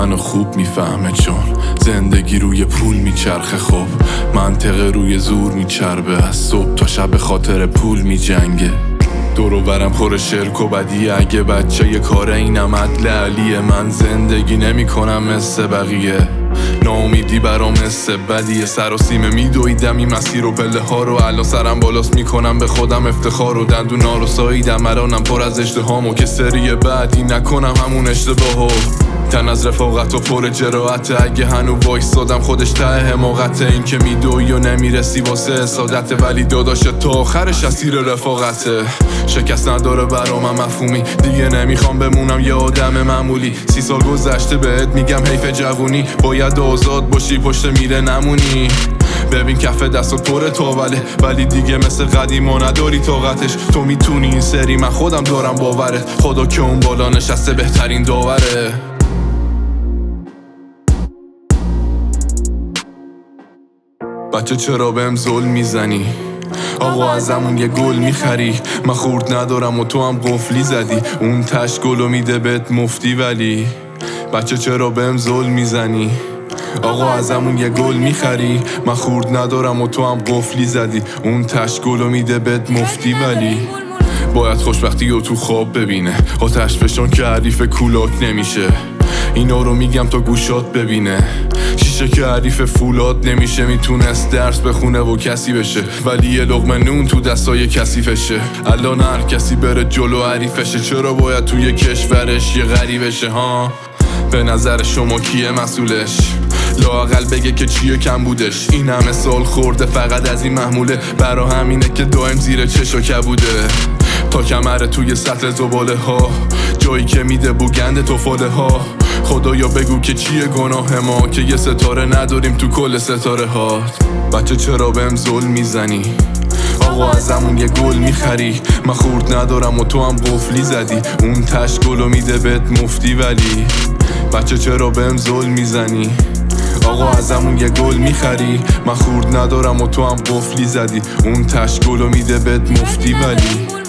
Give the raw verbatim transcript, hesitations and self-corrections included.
منو خوب میفهمه، چون زندگی روی پول میچرخه. خب منطقه روی زور میچربه، از صبح تا شب خاطر پول میجنگه. دورو برم پر شرک و بدیه، اگه بچه یه کار اینم عدل علیه. من زندگی نمی کنم مثل بقیه، ناامیدی برام مثل بدیه. سر و سیمه میدویدم این مسیر و پله ها رو، الان سرم بالاست میکنم به خودم افتخار. و دندونا رو ساییدم الانم پر از اشتهامو، که سری بعدی نکنم همون اشتباهو. تن از رفاقت و پر جراحته، اگه هنو وایسادم خودش ته حماقته. این که میدوی و نمیرسی واسه اسادته، ولی داداش تا آخرش اسیر رفاقته. شکست نداره برام مفهومی، دیگه نمیخوام بمونم یه آدم معمولی. سی سال گذشته بهت میگم حیف جوونی، باید آزاد باشی پشت میره نمونی. ببین کف دستات پر تاوله، ولی دیگه مثل قدیما نداری طاقتش. تو میتونی این سری، من خودم دارم باورت، خدا که اون بالا نشسته بهترین داوره. بچه چرا بهم ظلم میزنی؟ آقا ازمون یه گل میخری، من خورد ندارم و تو هم قفلی زدی. اون تش گلو میده بهت مفتی، ولی بچه چرا بهم ظلم میزنی؟ آقا ازمون یه گل میخری، من خورد ندارم و تو هم قفلی زدی. اون تش گلو میده بهت مفتی، ولی باید خوشبختی رو تو خواب ببینه. آتش فشان که حریف کولاک نمیشه، اینا رو میگم تا گوشات ببینه. شیشه که حریف فولاد نمیشه، میتونست درس بخونه و کسی بشه، ولی یه لقمه نون تو دستای کثیفشه. الان هر کسی بره جلو حریفشه، چرا باید توی کشورش یه غریبشه ها؟ به نظر شما کیه مسئولش؟ لااقل بگه که چیه کم بودش. این همه سال خورده فقط از این محموله، برا همینه که دائم زیر چشا کبوده. تا کمره توی سطل زباله ها، جایی که میده بوگند توفاله ها. خدایا بگو که چیه گناه ما، که یه ستاره نداریم تو کل ستاره ها. بچه چرا بهم ظلم میزنی؟ آقا ازمون یه گل میخری، من خورد ندارم و تو هم قفلی زدی. اون تش گلو میده بهت مفتی، ولی بچه چرا بهم ظلم میزنی؟ آقا ازمون یه گل میخری، من خورد ندارم و تو هم قفلی زدی. اون تش گلو میده بهت مفتی، ولی